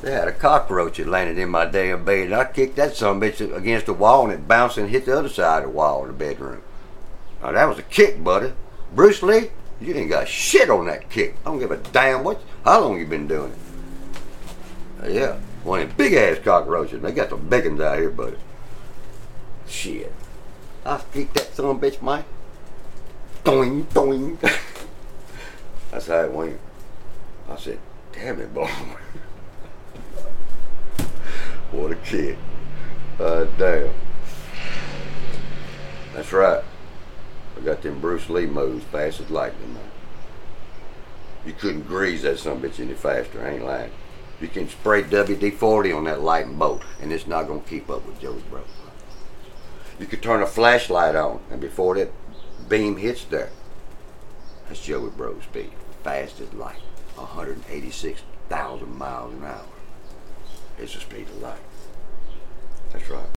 They had a cockroach that landed in my damn bed, and I kicked that son of a bitch against the wall, and it bounced and hit the other side of the wall in the bedroom. Now that was a kick, buddy. Bruce Lee, you ain't got shit on that kick. I don't give a damn how long you been doing it. Yeah, one of them big ass cockroaches. They got some big ones out here, buddy. Shit. I kicked that son of a bitch, Mike. Doing, doing. That's how it went. I said, damn it, boy. What a kid. Damn. That's right. I got them Bruce Lee moves fast as lightning, man. You couldn't grease that son of a bitch any faster, I ain't lying. You can spray WD-40 on that lightning bolt, and it's not going to keep up with Joey Bro. You could turn a flashlight on, and before that beam hits there, that's Joey Bro speed. Fast as light. 186,000 miles an hour. It's the speed of light. That's right.